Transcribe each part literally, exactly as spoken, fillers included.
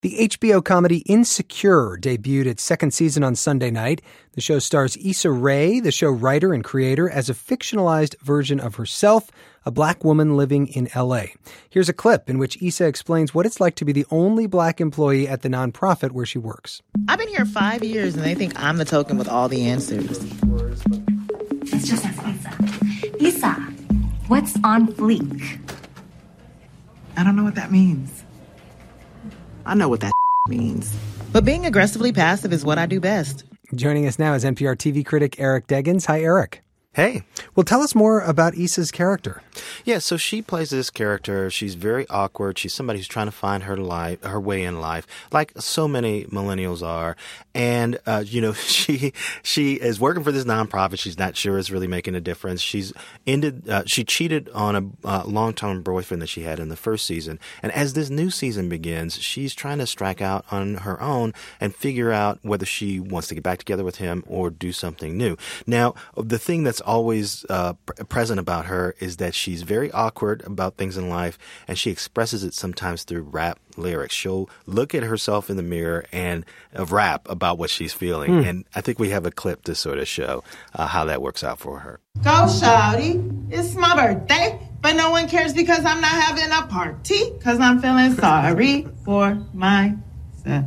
The H B O comedy Insecure debuted its second season on Sunday night. The show stars Issa Rae, the show writer and creator, as a fictionalized version of herself, a black woman living in L A. Here's a clip in which Issa explains what it's like to be the only black employee at the nonprofit where she works. I've been here five years and they think I'm the token with all the answers. Let's just ask Issa. Issa, what's on fleek? I don't know what that means. I know what that means. But being aggressively passive is what I do best. Joining us now is N P R T V critic Eric Deggans. Hi, Eric. Hey. Well, tell us more about Issa's character. Yeah, so she plays this character. She's very awkward. She's somebody who's trying to find her life, her way in life, like so many millennials are. And, uh, you know, she she is working for this nonprofit. She's not sure it's really making a difference. She's ended. Uh, she cheated on a uh, long-term boyfriend that she had in the first season. And as this new season begins, she's trying to strike out on her own and figure out whether she wants to get back together with him or do something new. Now, the thing that's always uh, pr- present about her is that she's very awkward about things in life, and she expresses it sometimes through rap lyrics. She'll look at herself in the mirror and uh, rap about what she's feeling. Mm. And I think we have a clip to sort of show uh, how that works out for her. Go, shawty. It's my birthday, but no one cares because I'm not having a party because I'm feeling sorry for myself.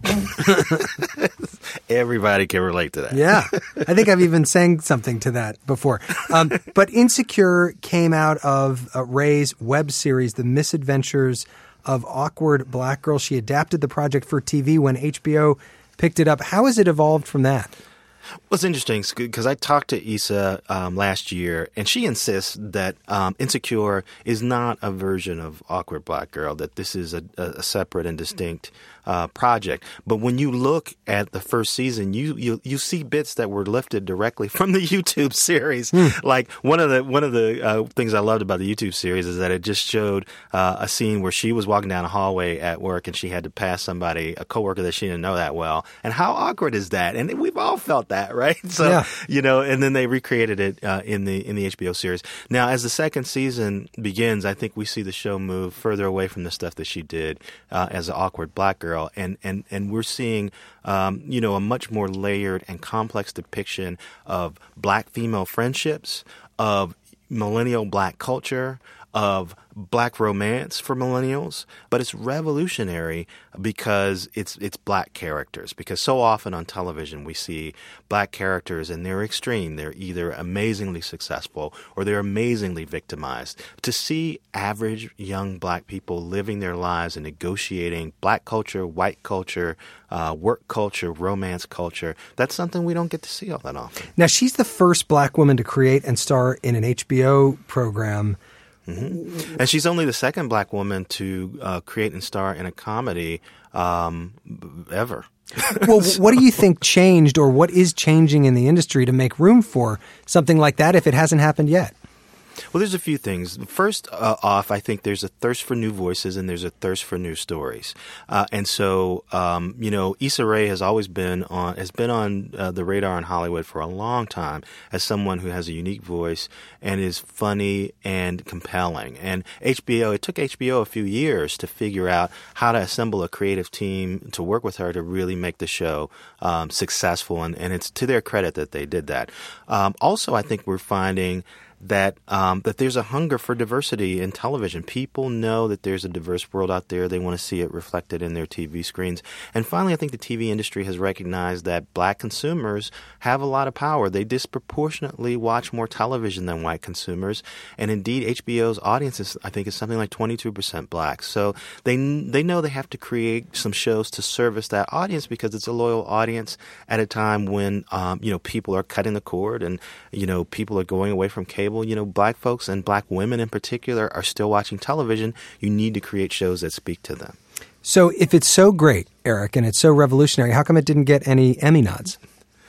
Everybody can relate to that. Yeah. I think I've even sang something to that before. Um, but Insecure came out of uh, Ray's web series, The Misadventures of Awkward Black Girl. She adapted the project for T V when H B O picked it up. How has it evolved from that? Well, it's interesting because I talked to Issa um, last year, and she insists that um, Insecure is not a version of Awkward Black Girl, that this is a, a separate and distinct uh, project. But when you look at the first season, you, you you see bits that were lifted directly from the YouTube series. Mm. Like one of the one of the uh, things I loved about the YouTube series is that it just showed uh, a scene where she was walking down a hallway at work and she had to pass somebody, a coworker that she didn't know that well. And how awkward is that? And we've all felt that. Right. So, yeah. you know, and then they recreated it uh, in the in the H B O series. Now, as the second season begins, I think we see the show move further away from the stuff that she did uh, as an awkward black girl. And, and, and we're seeing, um, you know, a much more layered and complex depiction of black female friendships, of millennial black culture, of black romance for millennials, but it's revolutionary because it's it's black characters. Because so often on television we see black characters and they're extreme. They're either amazingly successful or they're amazingly victimized. To see average young black people living their lives and negotiating black culture, white culture, uh, work culture, romance culture, that's something we don't get to see all that often. Now, she's the first black woman to create and star in an H B O program. Mm-hmm. And she's only the second black woman to uh, create and star in a comedy um, ever. Well, so. What do you think changed or what is changing in the industry to make room for something like that if it hasn't happened yet? Well, there's a few things. First uh, off, I think there's a thirst for new voices and there's a thirst for new stories. Uh, and so, um, you know, Issa Rae has always been on, has been on uh, the radar in Hollywood for a long time as someone who has a unique voice and is funny and compelling. And H B O, it took H B O a few years to figure out how to assemble a creative team to work with her to really make the show um, successful. And, and it's to their credit that they did that. Um, also, I think we're finding that um, that there's a hunger for diversity in television. People know that there's a diverse world out there. They want to see it reflected in their T V screens. And finally, I think the T V industry has recognized that black consumers have a lot of power. They disproportionately watch more television than white consumers. And indeed, H B O's audience is, I think, is something like twenty-two percent black. So they they know they have to create some shows to service that audience because it's a loyal audience at a time when, um, you know, people are cutting the cord and, you know, people are going away from cable. You know, black folks and black women in particular are still watching television. You need to create shows that speak to them. So if it's so great, Eric, and it's so revolutionary, how come it didn't get any Emmy nods?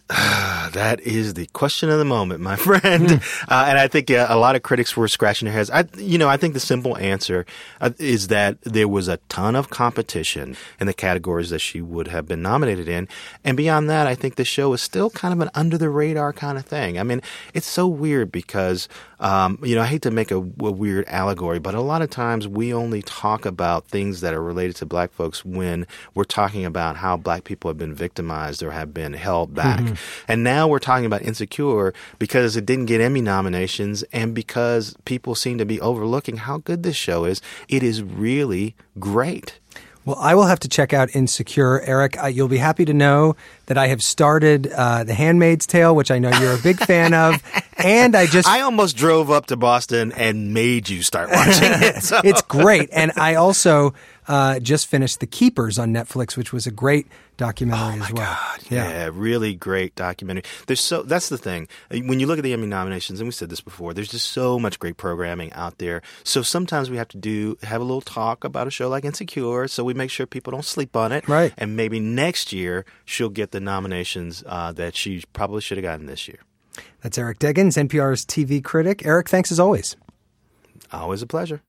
That is the question of the moment, my friend. Mm. Uh, and I think uh, a lot of critics were scratching their heads. I, you know, I think the simple answer uh, is that there was a ton of competition in the categories that she would have been nominated in. And beyond that, I think the show is still kind of an under-the-radar kind of thing. I mean, it's so weird because, um, you know, I hate to make a, a weird allegory, but a lot of times we only talk about things that are related to black folks when we're talking about how black people have been victimized or have been held back. Mm-hmm. And now we're talking about Insecure because it didn't get Emmy nominations and because people seem to be overlooking how good this show is. It is really great. Well, I will have to check out Insecure. Eric, uh, you'll be happy to know that I have started uh, The Handmaid's Tale, which I know you're a big fan of. And I just... I almost drove up to Boston and made you start watching it. So. It's great. And I also uh, just finished The Keepers on Netflix, which was a great documentary oh as well. God. Yeah. yeah, really great documentary. There's so that's the thing. When you look at the Emmy nominations, and we said this before, there's just so much great programming out there. So sometimes we have to do have a little talk about a show like Insecure, so we make sure people don't sleep on it. Right. And maybe next year she'll get the nominations uh, that she probably should have gotten this year. That's Eric Deggans, N P R's T V critic. Eric, thanks as always. Always a pleasure.